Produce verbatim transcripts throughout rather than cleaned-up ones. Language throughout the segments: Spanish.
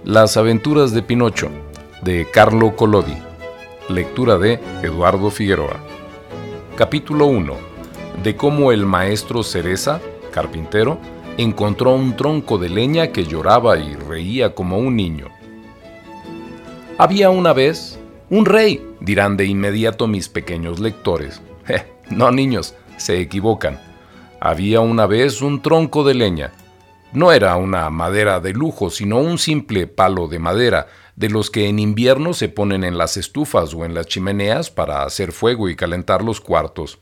Las aventuras de Pinocho, de Carlo Collodi. Lectura de Eduardo Figueroa. Capítulo uno. De cómo el maestro Cereza, carpintero, encontró un tronco de leña que lloraba y reía como un niño. Había una vez un rey, dirán de inmediato mis pequeños lectores. Eh, no, niños, se equivocan. Había una vez un tronco de leña. No era una madera de lujo, sino un simple palo de madera, de los que en invierno se ponen en las estufas o en las chimeneas para hacer fuego y calentar los cuartos.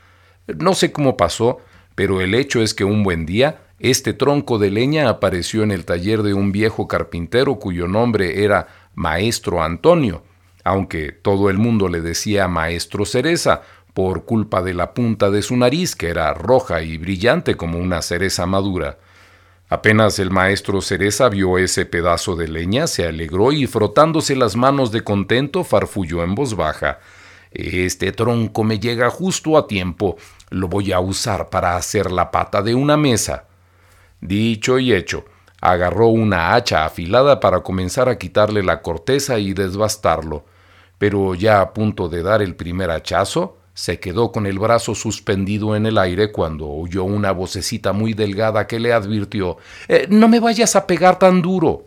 No sé cómo pasó, pero el hecho es que un buen día, este tronco de leña apareció en el taller de un viejo carpintero cuyo nombre era Maestro Antonio, aunque todo el mundo le decía Maestro Cereza, por culpa de la punta de su nariz, que era roja y brillante como una cereza madura. Apenas el maestro Cereza vio ese pedazo de leña, se alegró y frotándose las manos de contento farfulló en voz baja: «Este tronco me llega justo a tiempo, lo voy a usar para hacer la pata de una mesa». Dicho y hecho, agarró una hacha afilada para comenzar a quitarle la corteza y desbastarlo, pero ya a punto de dar el primer hachazo, se quedó con el brazo suspendido en el aire cuando oyó una vocecita muy delgada que le advirtió: eh, «No me vayas a pegar tan duro».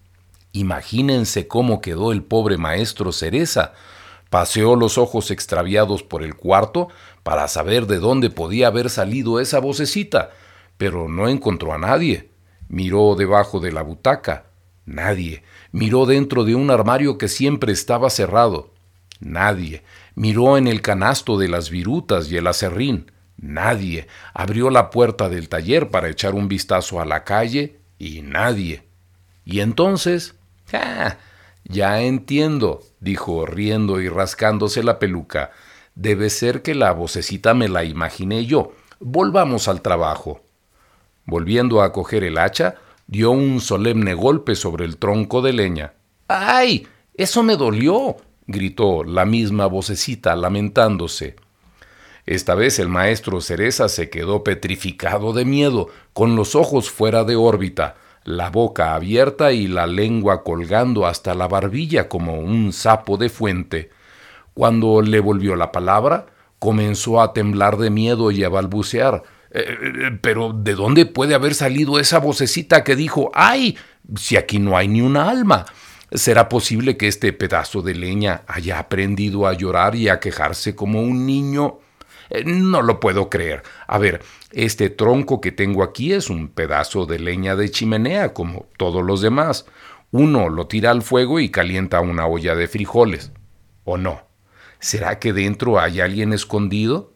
Imagínense cómo quedó el pobre maestro Cereza. Paseó los ojos extraviados por el cuarto para saber de dónde podía haber salido esa vocecita, pero no encontró a nadie. Miró debajo de la butaca. Nadie. Miró dentro de un armario que siempre estaba cerrado. Nadie. Miró en el canasto de las virutas y el aserrín. Nadie. Abrió la puerta del taller para echar un vistazo a la calle y nadie. Y entonces... ¡Ah! Ya entiendo, dijo riendo y rascándose la peluca. Debe ser que la vocecita me la imaginé yo. Volvamos al trabajo. Volviendo a coger el hacha, dio un solemne golpe sobre el tronco de leña. ¡Ay! ¡Eso me dolió!, gritó la misma vocecita lamentándose. Esta vez el maestro Cereza se quedó petrificado de miedo, con los ojos fuera de órbita, la boca abierta y la lengua colgando hasta la barbilla como un sapo de fuente. Cuando le volvió la palabra, comenzó a temblar de miedo y a balbucear. Eh, «Pero ¿de dónde puede haber salido esa vocecita que dijo ¡ay!, si aquí no hay ni una alma? ¿Será posible que este pedazo de leña haya aprendido a llorar y a quejarse como un niño? Eh, no lo puedo creer. A ver, este tronco que tengo aquí es un pedazo de leña de chimenea, como todos los demás. Uno lo tira al fuego y calienta una olla de frijoles. ¿O no? ¿Será que dentro hay alguien escondido?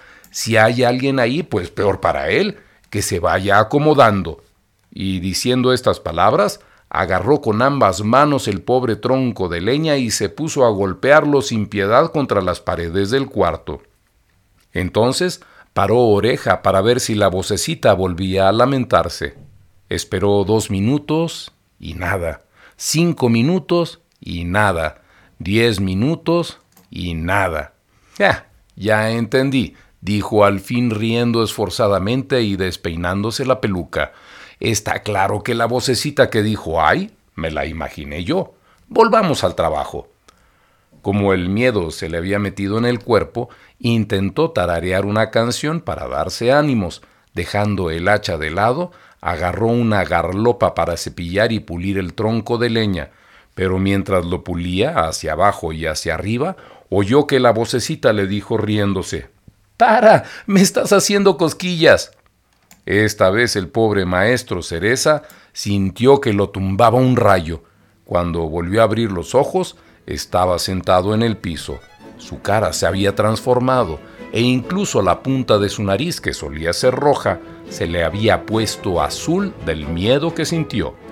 Si hay alguien ahí, pues peor para él, que se vaya acomodando». Y diciendo estas palabras, agarró con ambas manos el pobre tronco de leña y se puso a golpearlo sin piedad contra las paredes del cuarto. Entonces paró oreja para ver si la vocecita volvía a lamentarse. Esperó dos minutos y nada, cinco minutos y nada, diez minutos y nada. ¡Ja! Ya entendí, dijo al fin riendo esforzadamente y despeinándose la peluca. Está claro que la vocecita que dijo ¡ay!, me la imaginé yo. Volvamos al trabajo. Como el miedo se le había metido en el cuerpo, intentó tararear una canción para darse ánimos. Dejando el hacha de lado, agarró una garlopa para cepillar y pulir el tronco de leña, pero mientras lo pulía hacia abajo y hacia arriba, oyó que la vocecita le dijo riéndose: «¡Para! ¡Me estás haciendo cosquillas!». Esta vez el pobre maestro Cereza sintió que lo tumbaba un rayo. Cuando volvió a abrir los ojos, estaba sentado en el piso. Su cara se había transformado e incluso la punta de su nariz, que solía ser roja, se le había puesto azul del miedo que sintió.